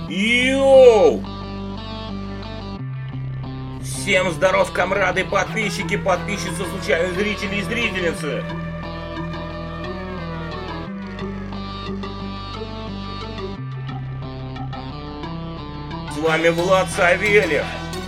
Йоу! Всем здоров, комрады, подписчики, подписчицы, случайные зрители и зрительницы! С вами Влад Савельев.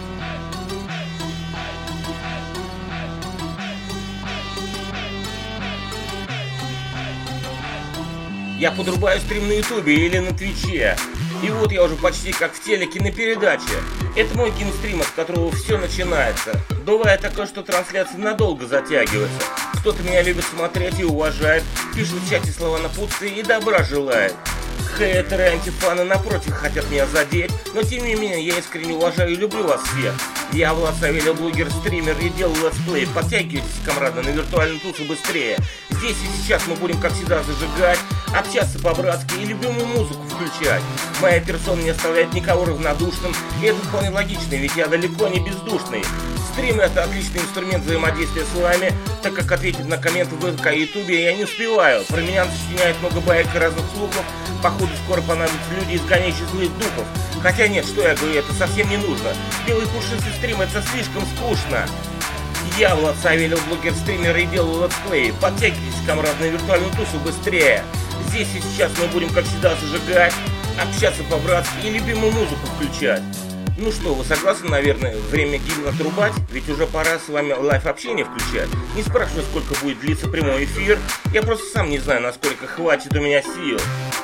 Я подрубаю стрим на ютубе или на твиче. И вот я уже почти как в телеке на передаче. Это мой кинострим, от которого все начинается. Бывает такое, что трансляция надолго затягивается. Кто-то меня любит смотреть и уважает, пишет в чате слова напутствия и добра желает. Хейтеры, антифаны напротив хотят меня задеть, но тем не менее я искренне уважаю и люблю вас всех. Я Влад Савельев, блогер, стример и делаю летсплей. Подтягивайтесь, комрады, на виртуальную тусу быстрее. Здесь и сейчас мы будем, как всегда, зажигать, общаться по-братски и любимую музыку включать. Моя персона не оставляет никого равнодушным, и это вполне логично, ведь я далеко не бездушный. Стрим — это отличный инструмент взаимодействия с вами, так как ответить на комменты в ВК и Ютубе я не успеваю. Про меня сочиняет много баек и разных слухов, походу скоро понадобятся люди, изгоняющие злых духов. Хотя нет, что я говорю, это совсем не нужно. Белый пушистый стрим — это слишком скучно. Я Влад Савельев, блогер, стример и делаю летсплей. Подтягивайтесь, комрад, на виртуальную тусу быстрее. Здесь и сейчас мы будем, как всегда, зажигать, общаться по-братски и любимую музыку включать. Ну что, вы согласны, наверное, время гимн отрубать? Ведь уже пора с вами лайв-общение включать. Не спрашивай, сколько будет длиться прямой эфир. Я просто сам не знаю, насколько хватит у меня сил.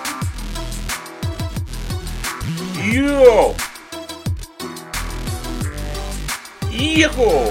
Йоу! Еху!